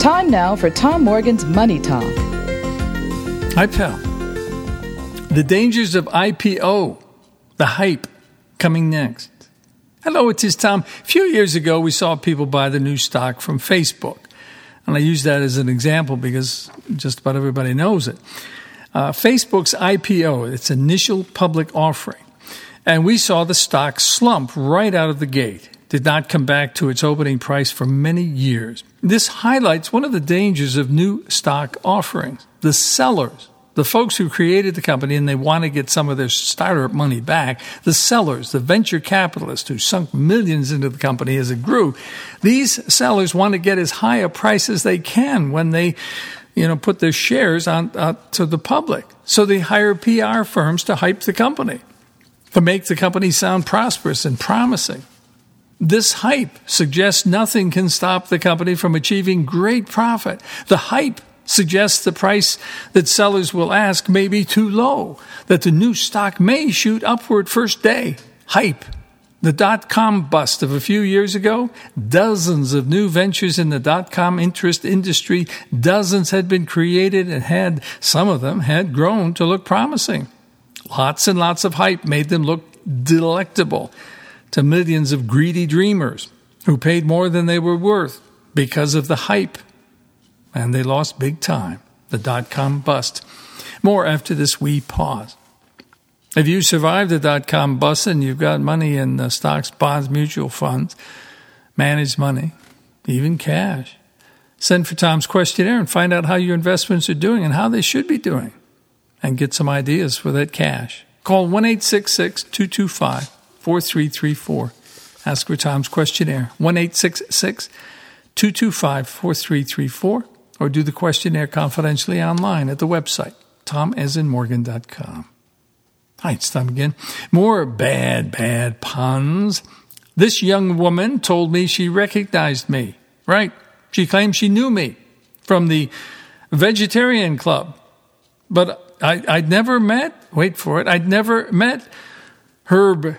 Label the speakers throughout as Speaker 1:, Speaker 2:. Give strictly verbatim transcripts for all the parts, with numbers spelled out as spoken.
Speaker 1: Time now for Tom Morgan's Money Talk.
Speaker 2: Hi, pal. The dangers of I P O, the hype coming next. Hello, it is Tom. A few years ago, we saw people buy the new stock from Facebook. And I use that as an example because just about everybody knows it. Uh, Facebook's I P O, its initial public offering. And we saw the stock slump right out of the gate. Did not come back to its opening price for many years. This highlights one of the dangers of new stock offerings. The sellers, the folks who created the company and they want to get some of their startup money back, the sellers, the venture capitalists who sunk millions into the company as it grew, these sellers want to get as high a price as they can when they, you know, put their shares on uh, to the public. So they hire P R firms to hype the company, to make the company sound prosperous and promising. This hype suggests nothing can stop the company from achieving great profit. The hype suggests the price that sellers will ask may be too low, that the new stock may shoot upward first day. Hype. The dot-com bust of a few years ago, dozens of new ventures in the dot-com interest industry, dozens had been created and had, some of them had grown to look promising. Lots and lots of hype made them look delectable to millions of greedy dreamers who paid more than they were worth because of the hype. And they lost big time, the dot-com bust. More after this wee pause. If you survived the dot-com bust and you've got money in the stocks, bonds, mutual funds, managed money, even cash, send for Tom's questionnaire and find out how your investments are doing and how they should be doing. And get some ideas for that cash. Call one eight six six, two two five, four three three four. Ask for Tom's questionnaire. one eight six six, two two five, four three three four. Or do the questionnaire confidentially online at the website, tom as in morgan dot com. Hi, it's Tom again. More bad, bad puns. This young woman told me she recognized me. Right. She claimed she knew me from the Vegetarian Club. But I, I'd never met, wait for it, I'd never met herbivore.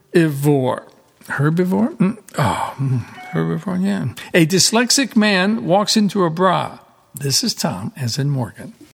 Speaker 2: Herbivore? Mm, oh, mm, herbivore, yeah. A dyslexic man walks into a bra. This is Tom, as in Morgan.